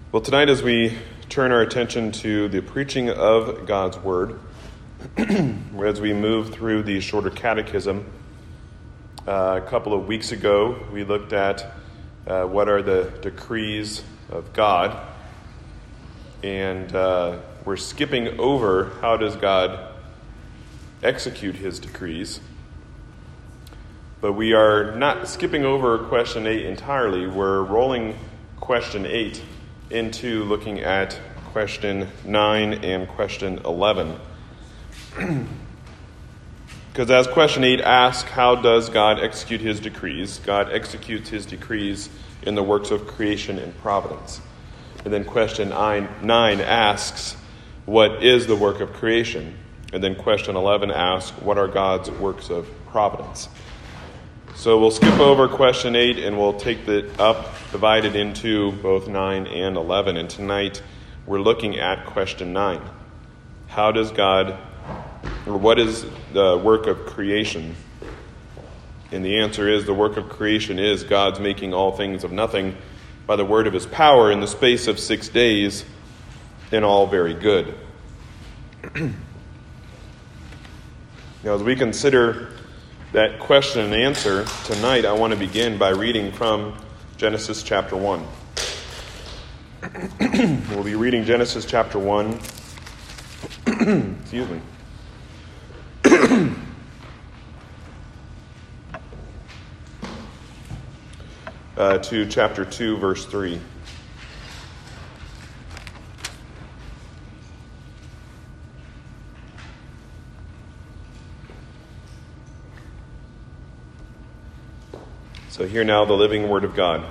Well, tonight as we turn our attention to the preaching of God's Word, as we move through the shorter catechism, a couple of weeks ago we looked at what are the decrees of God, and we're skipping over how does God execute his decrees. But we are not skipping over question 8 entirely. We're rolling question 8 into looking at question 9 and question 11. Because as question 8 asks, how does God execute his decrees? God executes his decrees in the works of creation and providence. And then question 9 asks, what is the work of creation? And then question 11 asks, what are God's works of providence? So we'll skip over question 8 and we'll take it up, divide it into both 9 and 11. And tonight we're looking at question 9. How does God, or what is the work of creation? And the answer is the work of creation is God's making all things of nothing by the word of his power in the space of 6 days, and all very good. Now, as we consider that question and answer tonight, I want to begin by reading from Genesis chapter 1. We'll be reading Genesis chapter 1. Excuse me. To chapter 2, verse 3. So hear now the living word of God.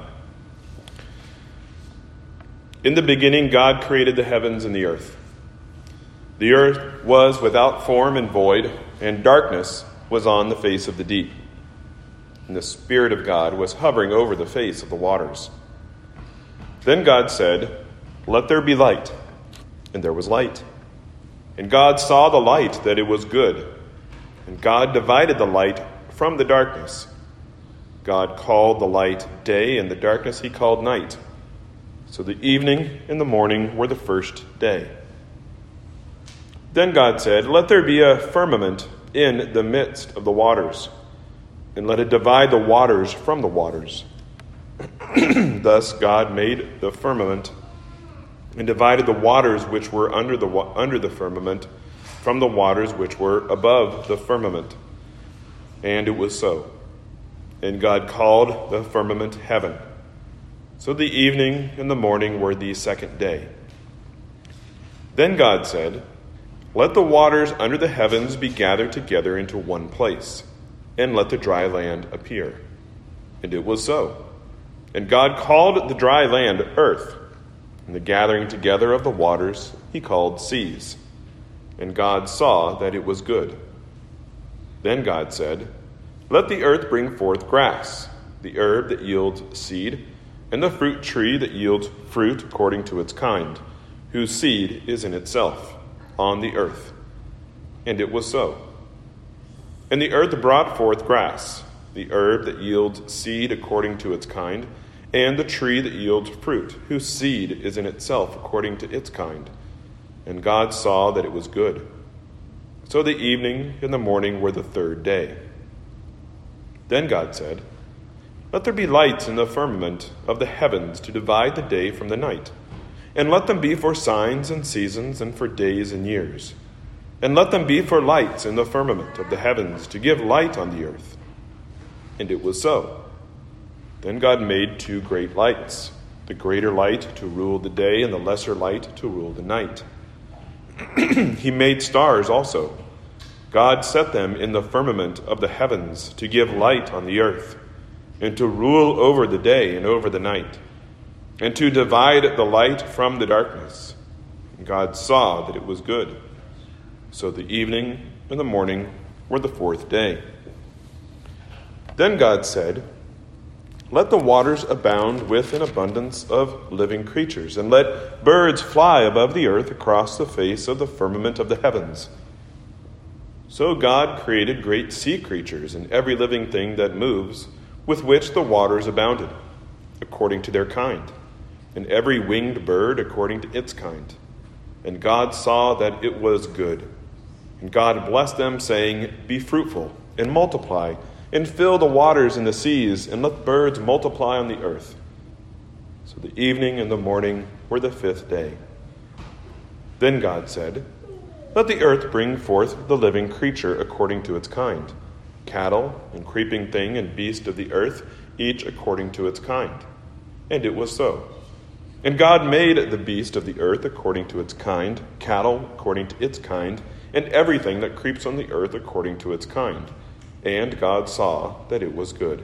In the beginning, God created the heavens and the earth. The earth was without form and void, and darkness was on the face of the deep. And the Spirit of God was hovering over the face of the waters. Then God said, "Let there be light." And there was light. And God saw the light, that it was good. And God divided the light from the darkness. God called the light day, and the darkness he called night. So the evening and the morning were the first day. Then God said, "Let there be a firmament in the midst of the waters, and let it divide the waters from the waters." Thus God made the firmament and divided the waters which were under the firmament from the waters which were above the firmament. And it was so. And God called the firmament heaven. So the evening and the morning were the second day. Then God said, "Let the waters under the heavens be gathered together into one place, and let the dry land appear." And it was so. And God called the dry land earth, and the gathering together of the waters he called seas. And God saw that it was good. Then God said, "Let the earth bring forth grass, the herb that yields seed, and the fruit tree that yields fruit according to its kind, whose seed is in itself, on the earth." And it was so. And the earth brought forth grass, the herb that yields seed according to its kind, and the tree that yields fruit, whose seed is in itself according to its kind. And God saw that it was good. So the evening and the morning were the third day. Then God said, "Let there be lights in the firmament of the heavens to divide the day from the night, and let them be for signs and seasons and for days and years. And let them be for lights in the firmament of the heavens to give light on the earth." And it was so. Then God made 2 great lights, the greater light to rule the day and the lesser light to rule the night. He made stars also. God set them in the firmament of the heavens to give light on the earth, and to rule over the day and over the night, and to divide the light from the darkness. And God saw that it was good. So the evening and the morning were the fourth day. Then God said, "Let the waters abound with an abundance of living creatures, and let birds fly above the earth across the face of the firmament of the heavens." So God created great sea creatures and every living thing that moves, with which the waters abounded, according to their kind, and every winged bird according to its kind. And God saw that it was good. And God blessed them, saying, Be fruitful, and multiply, and fill the waters and the seas, and let birds multiply on the earth. So the evening and the morning were the 5th day. Then God said, Let the earth bring forth the living creature according to its kind, cattle and creeping thing and beast of the earth, each according to its kind. And it was so. And God made the beast of the earth according to its kind, cattle according to its kind, and everything that creeps on the earth according to its kind. And God saw that it was good.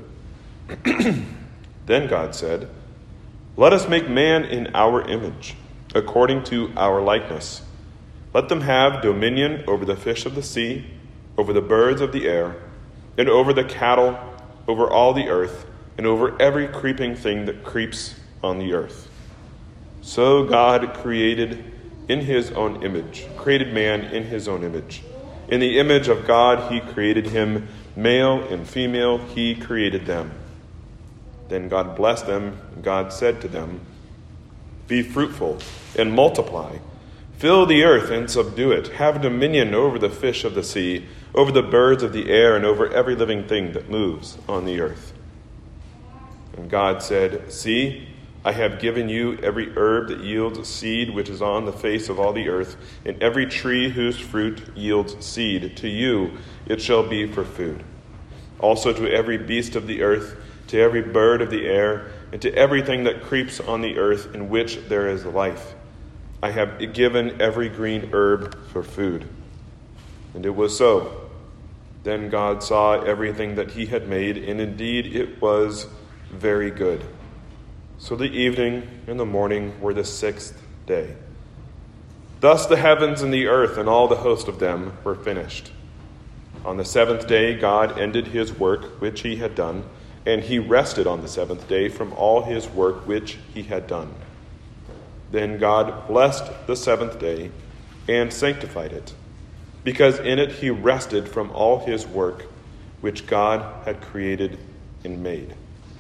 Then God said, Let us make man in our image, according to our likeness. Let them have dominion over the fish of the sea, over the birds of the air, and over the cattle, over all the earth, and over every creeping thing that creeps on the earth. So God created man in his own image. In the image of God he created him, male and female he created them. Then God blessed them, and God said to them, Be fruitful and multiply. Fill the earth and subdue it. Have dominion over the fish of the sea, over the birds of the air, and over every living thing that moves on the earth. And God said, See, I have given you every herb that yields seed which is on the face of all the earth, and every tree whose fruit yields seed. To you it shall be for food. Also to every beast of the earth, to every bird of the air, and to everything that creeps on the earth in which there is life. I have given every green herb for food. And it was so. Then God saw everything that he had made, and indeed it was very good. So the evening and the morning were the 6th day. Thus the heavens and the earth and all the host of them were finished. On the 7th day God ended his work which he had done, and he rested on the 7th day from all his work which he had done. Then God blessed the 7th day and sanctified it, because in it he rested from all his work which God had created and made.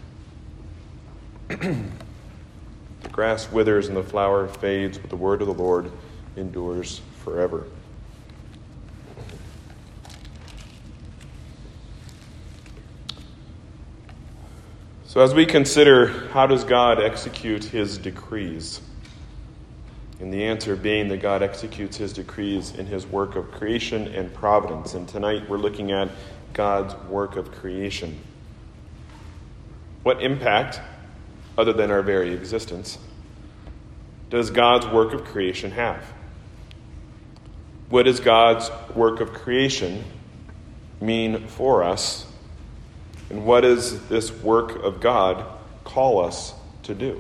The grass withers and the flower fades, but the word of the Lord endures forever. So as we consider how does God execute his decrees, and the answer being that God executes his decrees in his work of creation and providence. And tonight we're looking at God's work of creation. What impact, other than our very existence, does God's work of creation have? What does God's work of creation mean for us? And what does this work of God call us to do?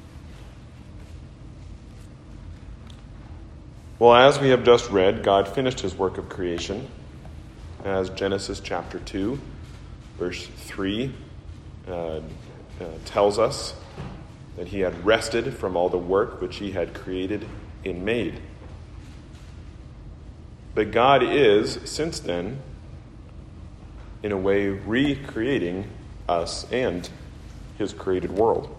Well, as we have just read, God finished his work of creation, as Genesis chapter 2, verse 3 tells us that he had rested from all the work which he had created and made. But God is, since then, in a way, recreating us and his created world.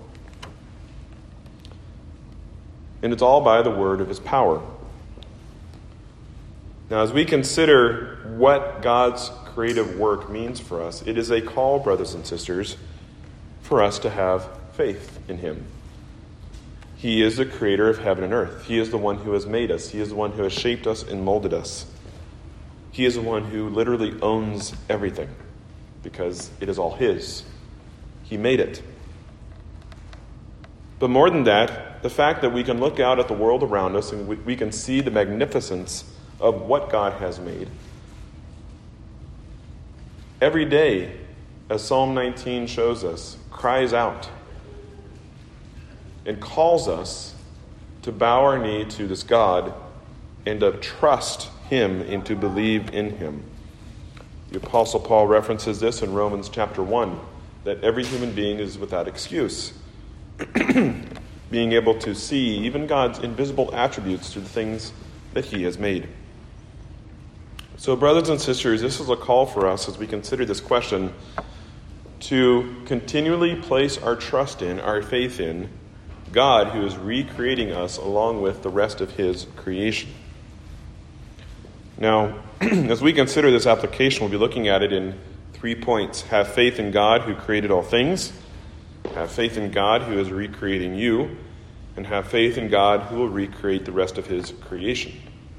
And it's all by the word of his power. Now, as we consider what God's creative work means for us, it is a call, brothers and sisters, for us to have faith in him. He is the creator of heaven and earth. He is the one who has made us. He is the one who has shaped us and molded us. He is the one who literally owns everything because it is all his. He made it. But more than that, the fact that we can look out at the world around us and we can see the magnificence of what God has made. Every day, as Psalm 19 shows us, cries out and calls us to bow our knee to this God and to trust him and to believe in him. The Apostle Paul references this in Romans chapter 1, that every human being is without excuse. Being able to see even God's invisible attributes through the things that he has made. So, brothers and sisters, this is a call for us as we consider this question to continually place our trust in, our faith in, God who is recreating us along with the rest of his creation. Now, as we consider this application, we'll be looking at it in 3 points. Have faith in God who created all things. Have faith in God who is recreating you. And have faith in God who will recreate the rest of his creation.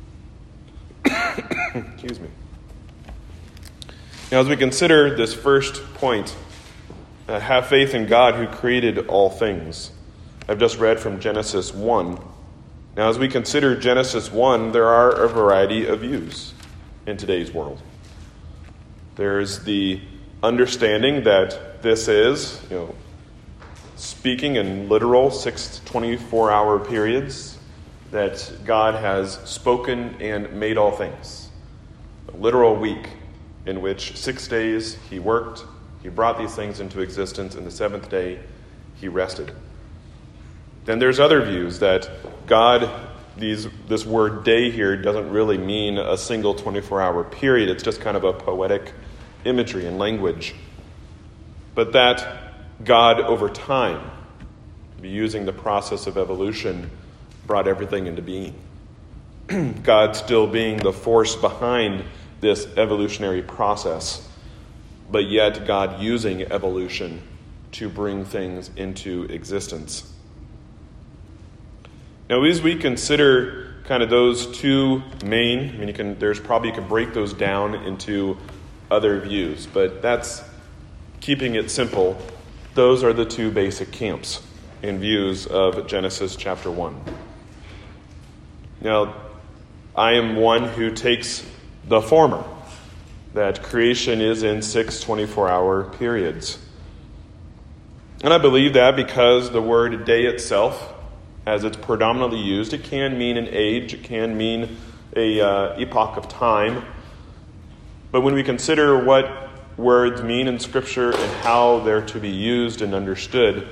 Excuse me. Now, as we consider this first point, have faith in God who created all things. I've just read from Genesis 1. Now, as we consider Genesis 1, there are a variety of views in today's world. There's the understanding that this is, speaking in literal 6 to 24-hour periods, that God has spoken and made all things. A literal week in which 6 days he worked, he brought these things into existence, and the seventh day he rested. Then there's other views that God, this word day here doesn't really mean a single 24-hour period. It's just kind of a poetic imagery and language. But that God, over time, using the process of evolution, brought everything into being. God still being the force behind this evolutionary process, but yet God using evolution to bring things into existence. Now, as we consider kind of those two main, you can break those down into other views, but that's keeping it simple. Those are the two basic camps and views of Genesis chapter 1. Now, I am one who takes the former, that creation is in 6 24-hour periods. And I believe that because the word day itself, as it's predominantly used, it can mean an age, it can mean a epoch of time. But when we consider what words mean in Scripture and how they're to be used and understood,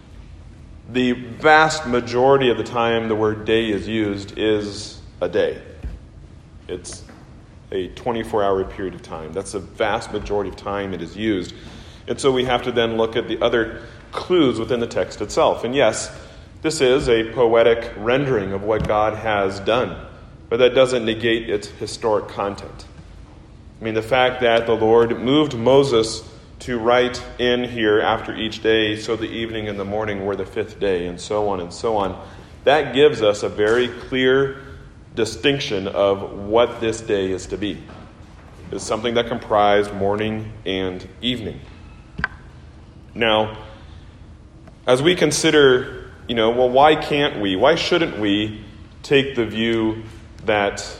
the vast majority of the time the word day is used is a day. It's a 24-hour period of time. That's the vast majority of time it is used. And so we have to then look at the other clues within the text itself. And yes, this is a poetic rendering of what God has done, but that doesn't negate its historic content. The fact that the Lord moved Moses to write in here after each day, so the evening and the morning were the fifth day, and so on, that gives us a very clear distinction of what this day is to be. It's something that comprised morning and evening. Now, as we consider, why shouldn't we take the view that,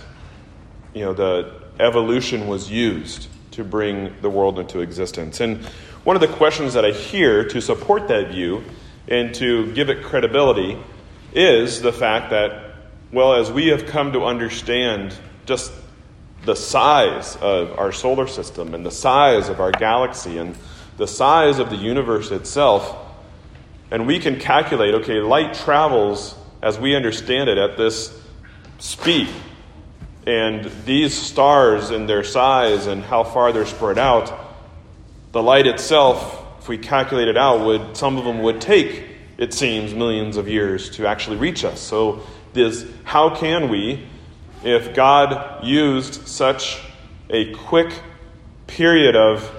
the evolution was used to bring the world into existence? And one of the questions that I hear to support that view and to give it credibility is the fact that, as we have come to understand just the size of our solar system and the size of our galaxy and the size of the universe itself, and we can calculate, light travels, as we understand it, at this speed. And these stars and their size and how far they're spread out, the light itself, if we calculate it out, some of them would take, it seems, millions of years to actually reach us. So how can we, if God used such a quick period of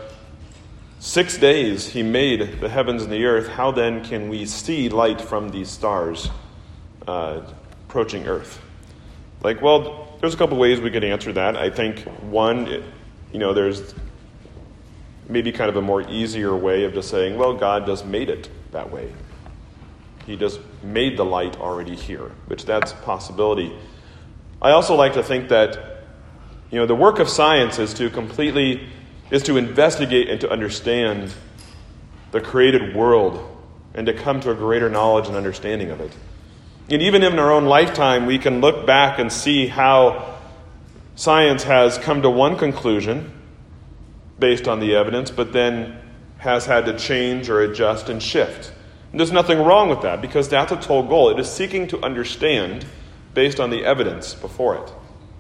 6 days, he made the heavens and the earth, how then can we see light from these stars approaching Earth? There's a couple ways we could answer that. I think one, there's maybe kind of a more easier way of just saying, God just made it that way. He just made the light already here, which that's a possibility. I also like to think that, the work of science is to investigate and to understand the created world and to come to a greater knowledge and understanding of it. And even in our own lifetime, we can look back and see how science has come to one conclusion based on the evidence, but then has had to change or adjust and shift. And there's nothing wrong with that, because that's its whole goal. It is seeking to understand based on the evidence before it.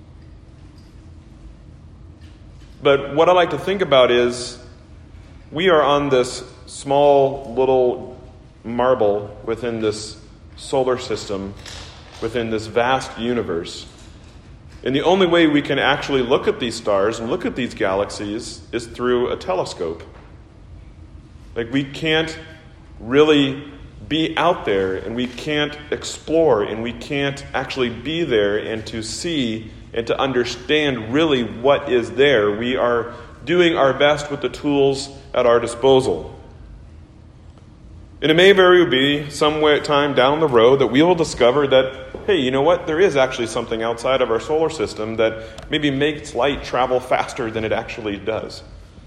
But what I like to think about is we are on this small little marble within this solar system within this vast universe. And the only way we can actually look at these stars and look at these galaxies is through a telescope. Like, we can't really be out there, and we can't explore, and we can't actually be there and to see and to understand really what is there. We are doing our best with the tools at our disposal. And it may very well be some time down the road that we will discover that, hey, you know what? There is actually something outside of our solar system that maybe makes light travel faster than it actually does.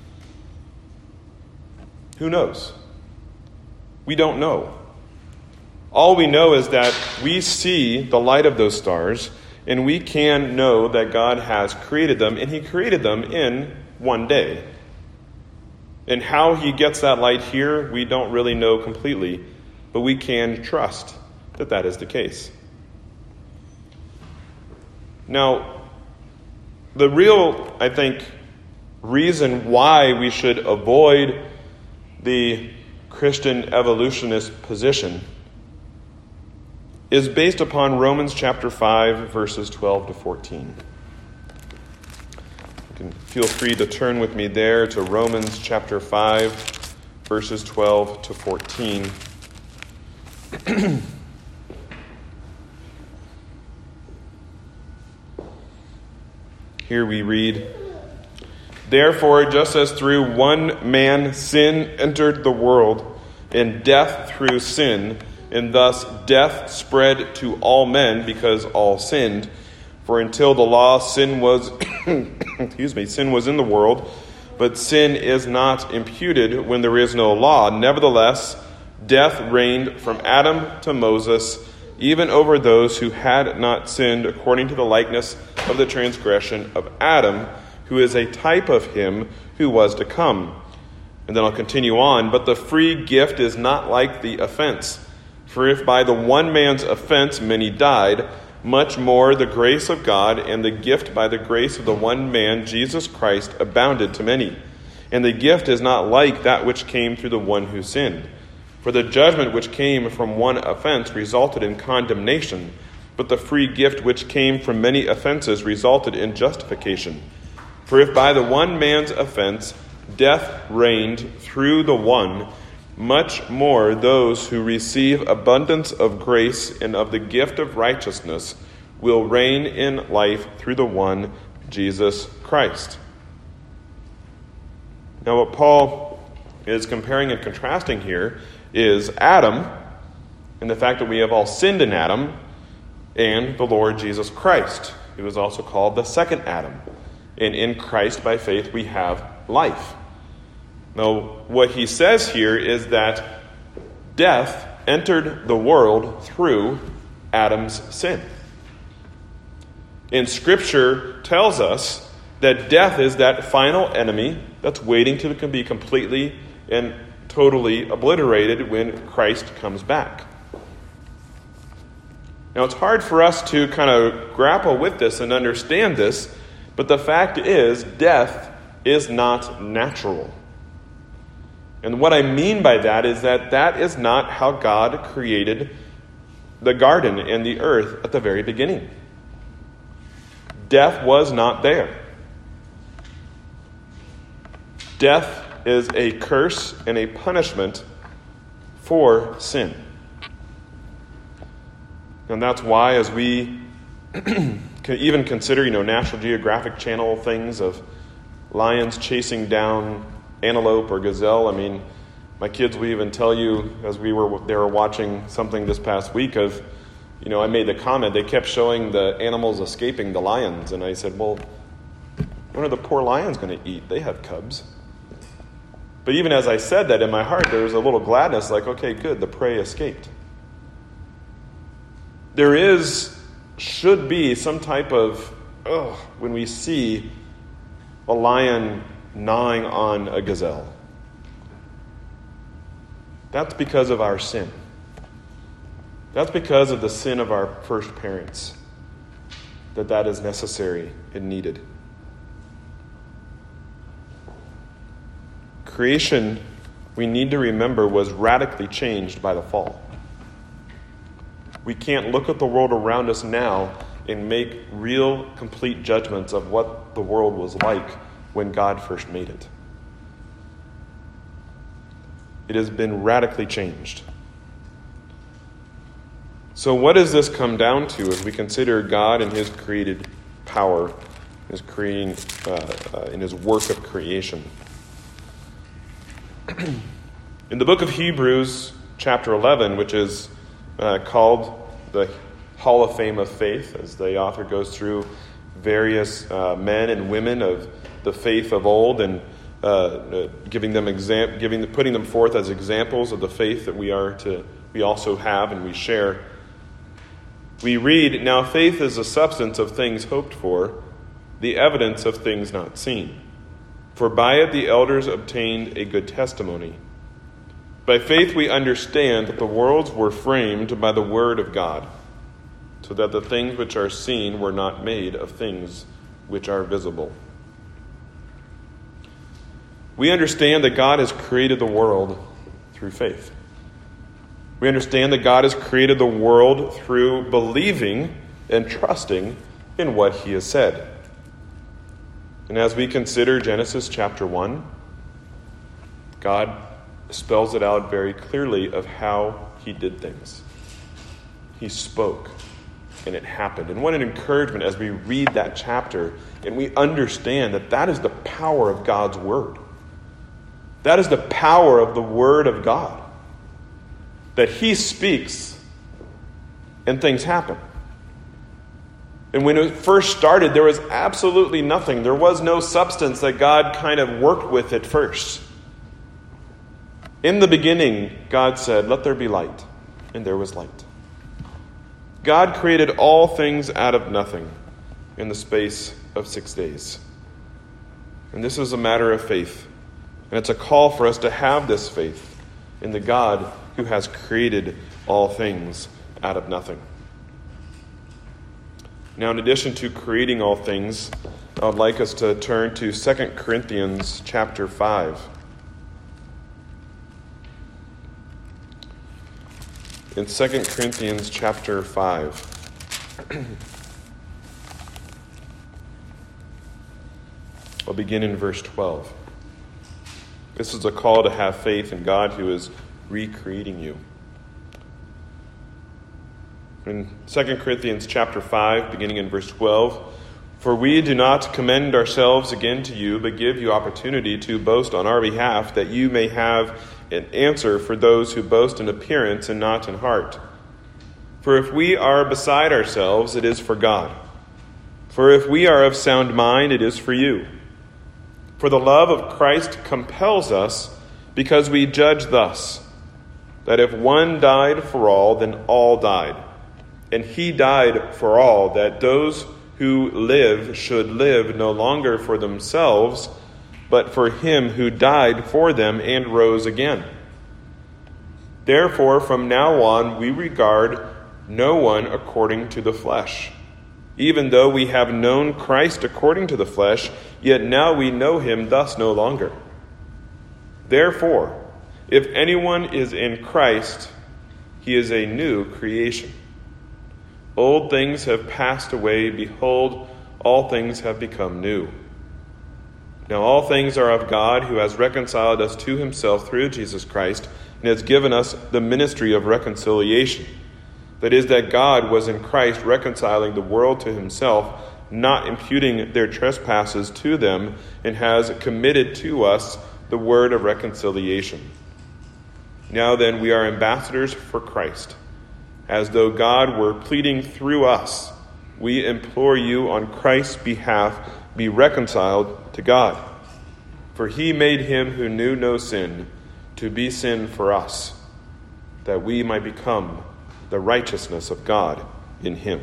Who knows? We don't know. All we know is that we see the light of those stars, and we can know that God has created them, and He created them in one day. And how He gets that light here, we don't really know completely, but we can trust that that is the case. Now, the real, I think, reason why we should avoid the Christian evolutionist position is based upon Romans chapter 5, verses 12 to 14. You can feel free to turn with me there to Romans chapter 5, verses 12 to 14. Here we read, "Therefore, just as through one man sin entered the world, and death through sin, and thus death spread to all men because all sinned. For until the law, sin was sin was in the world, but sin is not imputed when there is no law. Nevertheless, death reigned from Adam to Moses, even over those who had not sinned, according to the likeness of the transgression of Adam, who is a type of him who was to come." And then I'll continue on. "But the free gift is not like the offense. For if by the one man's offense many died, much more the grace of God and the gift by the grace of the one man, Jesus Christ, abounded to many. And the gift is not like that which came through the one who sinned. For the judgment which came from one offense resulted in condemnation, but the free gift which came from many offenses resulted in justification. For if by the one man's offense death reigned through the one, much more those who receive abundance of grace and of the gift of righteousness will reign in life through the one, Jesus Christ." Now, what Paul is comparing and contrasting here is Adam, and the fact that we have all sinned in Adam, and the Lord Jesus Christ, who is also called the second Adam. And in Christ, by faith, we have life. Now, what he says here is that death entered the world through Adam's sin. And Scripture tells us that death is that final enemy that's waiting to be completely and totally obliterated when Christ comes back. Now, it's hard for us to kind of grapple with this and understand this, but the fact is, death is not natural. And what I mean by that is that is not how God created the garden and the earth at the very beginning. Death was not there. Death is a curse and a punishment for sin. And that's why, as we can even consider, National Geographic Channel things of lions chasing down antelope or gazelle. I mean, my kids will even tell you, as they were watching something this past week of, I made the comment, they kept showing the animals escaping the lions. And I said, well, what are the poor lions going to eat? They have cubs. But even as I said that, in my heart, there was a little gladness, like, okay, good, the prey escaped. There should be some type of, when we see a lion gnawing on a gazelle. That's because of our sin. That's because of the sin of our first parents, that is necessary and needed. Creation, we need to remember, was radically changed by the fall. We can't look at the world around us now and make real, complete judgments of what the world was like when God first made it. It has been radically changed. So what does this come down to as we consider God and his created power, his creating, in his work of creation? In the book of Hebrews, chapter 11, which is called the Hall of Fame of Faith, as the author goes through various men and women of the faith of old and putting them forth as examples of the faith that we also have and we share. We read, "Now faith is the substance of things hoped for, the evidence of things not seen. For by it the elders obtained a good testimony. By faith we understand that the worlds were framed by the word of God, so that the things which are seen were not made of things which are visible." We understand that God has created the world through faith. We understand that God has created the world through believing and trusting in what he has said. And as we consider Genesis chapter 1, God spells it out very clearly of how he did things. He spoke, and it happened. And what an encouragement as we read that chapter and we understand that that is the power of God's word. That is the power of the word of God. That he speaks and things happen. And when it first started, there was absolutely nothing. There was no substance that God kind of worked with at first. In the beginning, God said, "Let there be light," and there was light. God created all things out of nothing in the space of 6 days. And this is a matter of faith. And it's a call for us to have this faith in the God who has created all things out of nothing. Now, in addition to creating all things, I would like us to turn to 2 Corinthians chapter 5. In 2 Corinthians chapter 5, I'll begin in verse 12. This is a call to have faith in God who is recreating you. In 2 Corinthians chapter 5, beginning in verse 12, "For we do not commend ourselves again to you, but give you opportunity to boast on our behalf, that you may have an answer for those who boast in appearance and not in heart. For if we are beside ourselves, it is for God. For if we are of sound mind, it is for you. For the love of Christ compels us, because we judge thus, that if one died for all, then all died. And he died for all, that those who live should live no longer for themselves, but for him who died for them and rose again. Therefore, from now on, we regard no one according to the flesh. Even though we have known Christ according to the flesh, yet now we know him thus no longer. Therefore, if anyone is in Christ, he is a new creation. Old things have passed away. Behold, all things have become new. Now all things are of God, who has reconciled us to himself through Jesus Christ, and has given us the ministry of reconciliation. That is, that God was in Christ reconciling the world to himself, not imputing their trespasses to them, and has committed to us the word of reconciliation. Now then, we are ambassadors for Christ. As though God were pleading through us, we implore you on Christ's behalf, be reconciled to God. For he made him who knew no sin to be sin for us, that we might become the righteousness of God in him.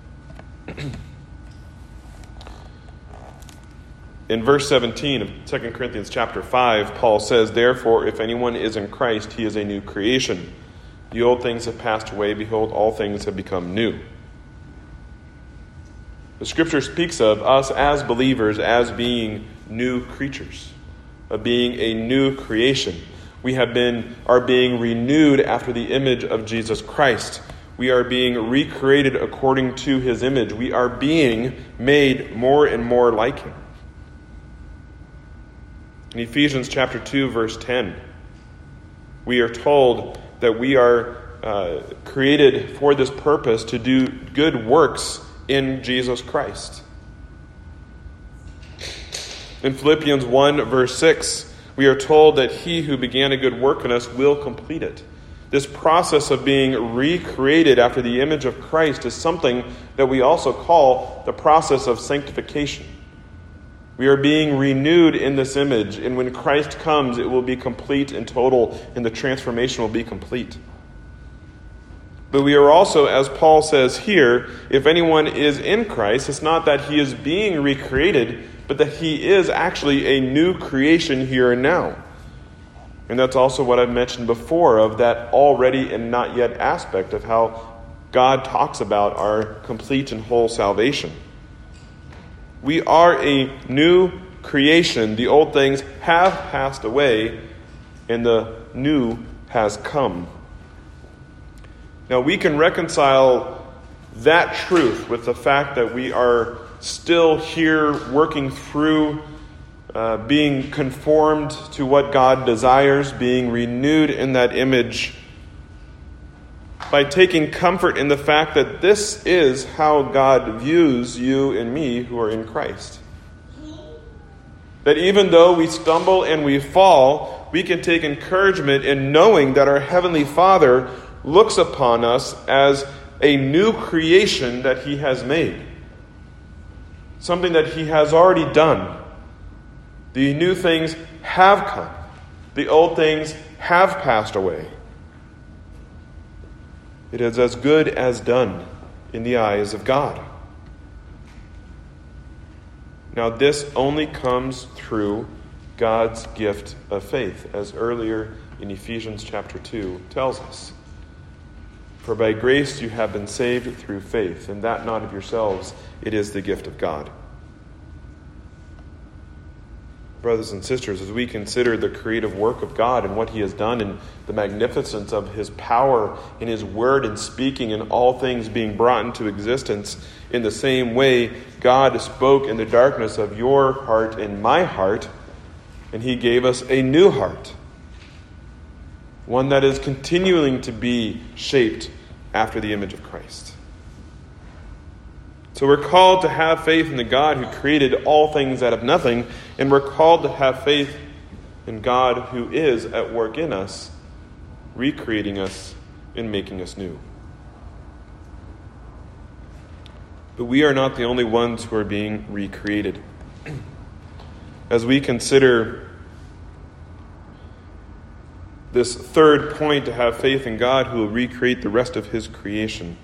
In verse 17 of 2 Corinthians chapter 5, Paul says, "Therefore, if anyone is in Christ, he is a new creation. The old things have passed away. Behold, all things have become new." The scripture speaks of us as believers as being new creatures, of being a new creation. We are being renewed after the image of Jesus Christ. we are being recreated according to his image. We are being made more and more like him. In Ephesians chapter 2, verse 10, we are told that we are created for this purpose to do good works in Jesus Christ. In Philippians 1, verse 6, we are told that he who began a good work in us will complete it. This process of being recreated after the image of Christ is something that we also call the process of sanctification. We are being renewed in this image, and when Christ comes, it will be complete and total, and the transformation will be complete. But we are also, as Paul says here, if anyone is in Christ, it's not that he is being recreated, but that he is actually a new creation here and now. And that's also what I've mentioned before of that already and not yet aspect of how God talks about our complete and whole salvation. We are a new creation. The old things have passed away, and the new has come. Now, we can reconcile that truth with the fact that we are still here working through being conformed to what God desires, being renewed in that image, by taking comfort in the fact that this is how God views you and me who are in Christ. That even though we stumble and we fall, we can take encouragement in knowing that our Heavenly Father looks upon us as a new creation that he has made. Something that he has already done. The new things have come. The old things have passed away. It is as good as done in the eyes of God. Now, this only comes through God's gift of faith, as earlier in Ephesians chapter 2 tells us. For by grace you have been saved through faith, and that not of yourselves, it is the gift of God. Brothers and sisters, as we consider the creative work of God and what he has done and the magnificence of his power in his word and speaking and all things being brought into existence, in the same way God spoke in the darkness of your heart and my heart, and he gave us a new heart. One that is continuing to be shaped after the image of Christ. So we're called to have faith in the God who created all things out of nothing, and we're called to have faith in God who is at work in us, recreating us and making us new. But we are not the only ones who are being recreated. As we consider this third point, to have faith in God who will recreate the rest of his creation,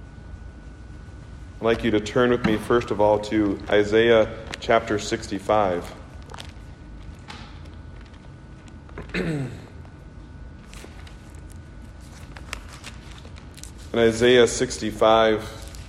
I'd like you to turn with me, first of all, to Isaiah chapter 65. In Isaiah 65,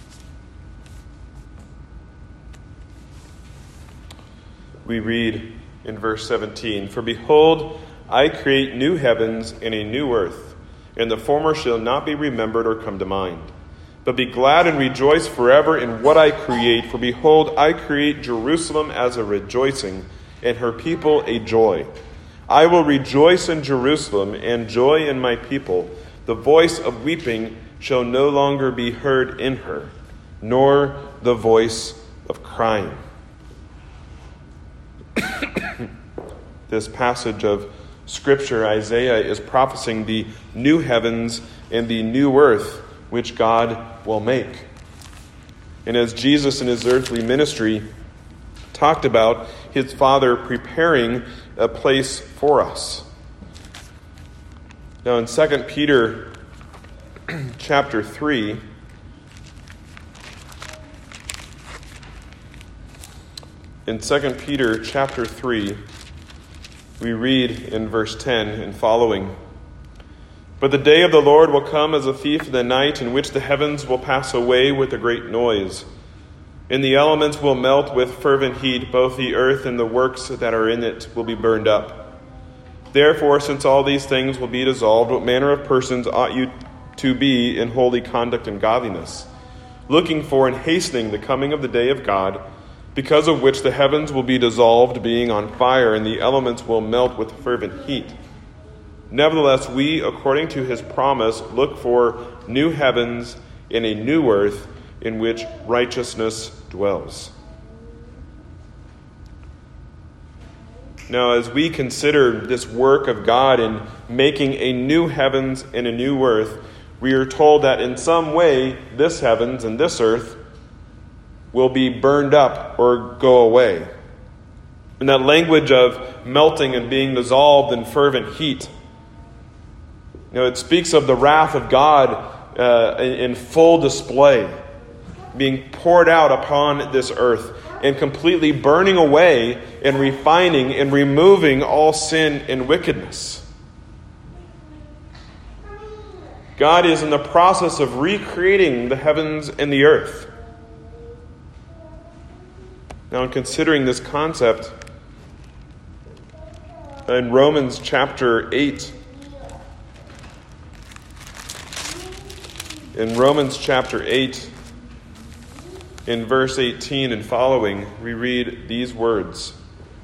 we read in verse 17, "For behold, I create new heavens and a new earth, and the former shall not be remembered or come to mind. But be glad and rejoice forever in what I create. For behold, I create Jerusalem as a rejoicing, and her people a joy. I will rejoice in Jerusalem and joy in my people. The voice of weeping shall no longer be heard in her, nor the voice of crying." This passage of Scripture, Isaiah is prophesying the new heavens and the new earth which God will make. And as Jesus in his earthly ministry talked about his Father preparing a place for us. Now in 2 Peter chapter 3, in 2 Peter chapter 3, we read in verse 10 and following, "But the day of the Lord will come as a thief in the night, in which the heavens will pass away with a great noise, and the elements will melt with fervent heat, both the earth and the works that are in it will be burned up. Therefore, since all these things will be dissolved, what manner of persons ought you to be in holy conduct and godliness, looking for and hastening the coming of the day of God, because of which the heavens will be dissolved, being on fire, and the elements will melt with fervent heat. Nevertheless, we, according to his promise, look for new heavens and a new earth in which righteousness dwells. Now, as we consider this work of God in making a new heavens and a new earth, we are told that in some way this heavens and this earth will be burned up or go away. And that language of melting and being dissolved in fervent heat, it speaks of the wrath of God in full display, being poured out upon this earth and completely burning away and refining and removing all sin and wickedness. God is in the process of recreating the heavens and the earth. Now, in considering this concept, in Romans chapter 8, in verse 18 and following, we read these words.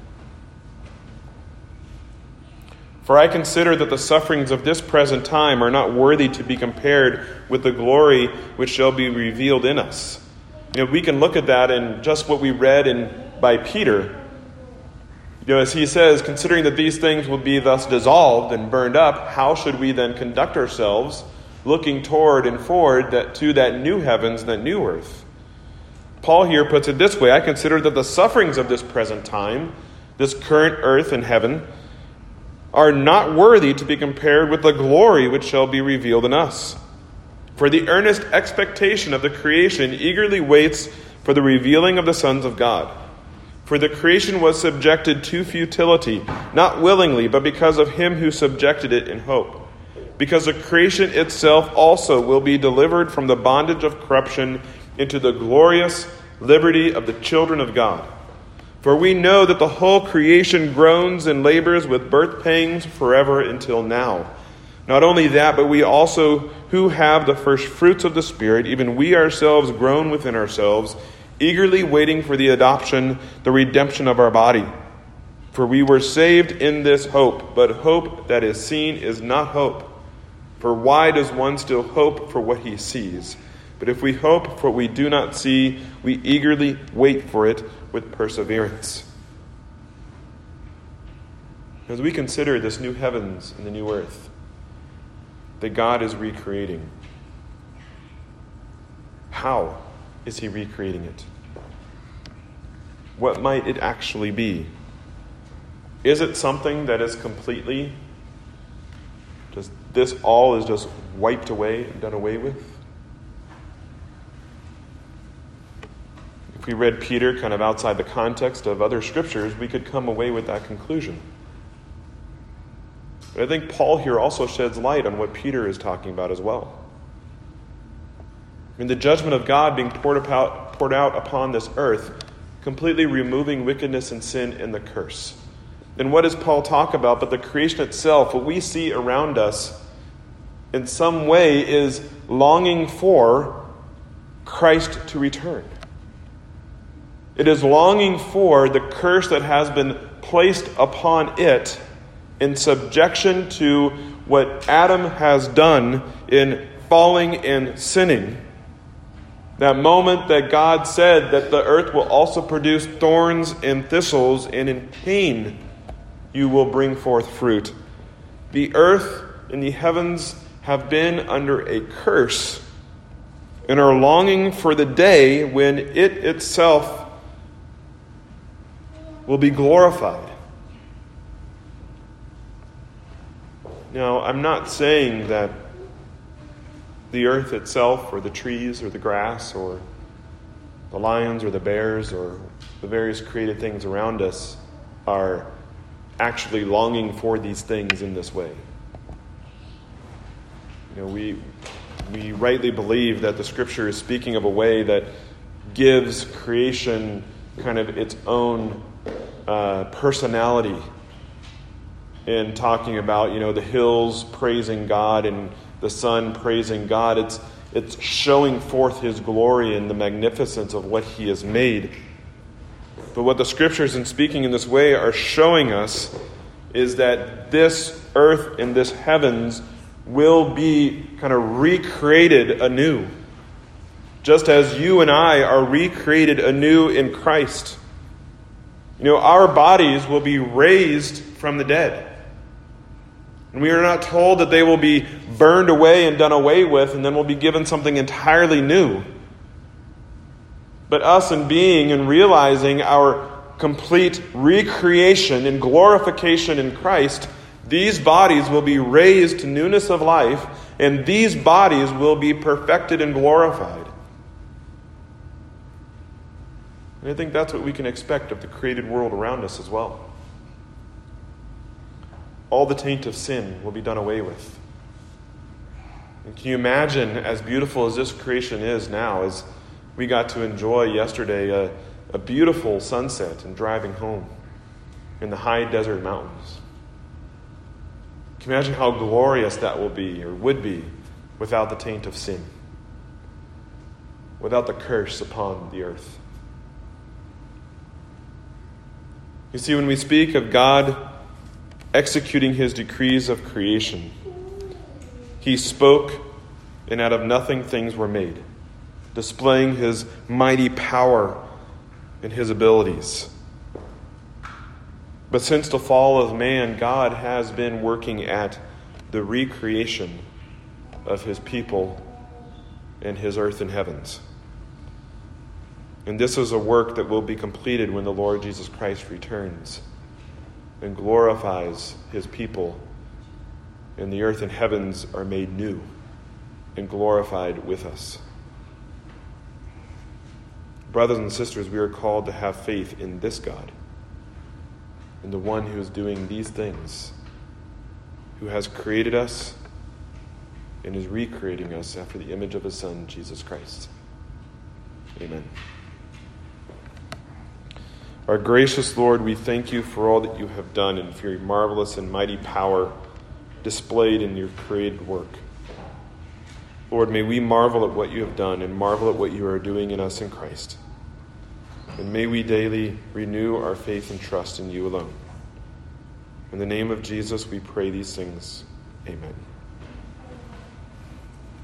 For I consider that the sufferings of this present time are not worthy to be compared with the glory which shall be revealed in us. We can look at that in just what we read by Peter. As he says, considering that these things will be thus dissolved and burned up, how should we then conduct ourselves looking toward and forward to that new heavens and that new earth? Paul here puts it this way: I consider that the sufferings of this present time, this current earth and heaven, are not worthy to be compared with the glory which shall be revealed in us. For the earnest expectation of the creation eagerly waits for the revealing of the sons of God. For the creation was subjected to futility, not willingly, but because of him who subjected it in hope. Because the creation itself also will be delivered from the bondage of corruption into the glorious liberty of the children of God. For we know that the whole creation groans and labors with birth pangs forever until now. Not only that, but we also who have the first fruits of the Spirit, even we ourselves groan within ourselves, eagerly waiting for the adoption, the redemption of our body. For we were saved in this hope, but hope that is seen is not hope. For why does one still hope for what he sees? But if we hope for what we do not see, we eagerly wait for it with perseverance. As we consider this new heavens and the new earth that God is recreating, how is he recreating it? What might it actually be? Is it something that is completely this all is just wiped away and done away with? If we read Peter kind of outside the context of other scriptures, we could come away with that conclusion. But I think Paul here also sheds light on what Peter is talking about as well. The judgment of God being poured out upon this earth, completely removing wickedness and sin and the curse. And what does Paul talk about? But the creation itself, what we see around us, in some way is longing for Christ to return. It is longing for the curse that has been placed upon it in subjection to what Adam has done in falling and sinning. That moment that God said that the earth will also produce thorns and thistles, and in pain you will bring forth fruit. The earth and the heavens have been under a curse and are longing for the day when it itself will be glorified. Now, I'm not saying that the earth itself or the trees or the grass or the lions or the bears or the various created things around us are actually longing for these things in this way. We rightly believe that the Scripture is speaking of a way that gives creation kind of its own personality, in talking about the hills praising God and the Son praising God. It's showing forth his glory and the magnificence of what he has made. But what the Scriptures, in speaking in this way, are showing us is that this earth and this heavens will be kind of recreated anew. Just as you and I are recreated anew in Christ. Our bodies will be raised from the dead. And we are not told that they will be burned away and done away with, and then we'll be given something entirely new. But us in being and realizing our complete recreation and glorification in Christ, these bodies will be raised to newness of life, and these bodies will be perfected and glorified. And I think that's what we can expect of the created world around us as well. All the taint of sin will be done away with. And can you imagine, as beautiful as this creation is now, as we got to enjoy yesterday a beautiful sunset and driving home in the high desert mountains? Can you imagine how glorious that will be, or would be, without the taint of sin, without the curse upon the earth? You see, when we speak of God executing his decrees of creation, he spoke, and out of nothing things were made, displaying his mighty power and his abilities. But since the fall of man, God has been working at the recreation of his people and his earth and heavens. And this is a work that will be completed when the Lord Jesus Christ returns and glorifies his people, and the earth and heavens are made new and glorified with us. Brothers and sisters, we are called to have faith in this God, in the one who is doing these things, who has created us and is recreating us after the image of his Son, Jesus Christ. Amen. Our gracious Lord, we thank you for all that you have done and for your marvelous and mighty power displayed in your created work. Lord, may we marvel at what you have done and marvel at what you are doing in us in Christ. And may we daily renew our faith and trust in you alone. In the name of Jesus, we pray these things. Amen.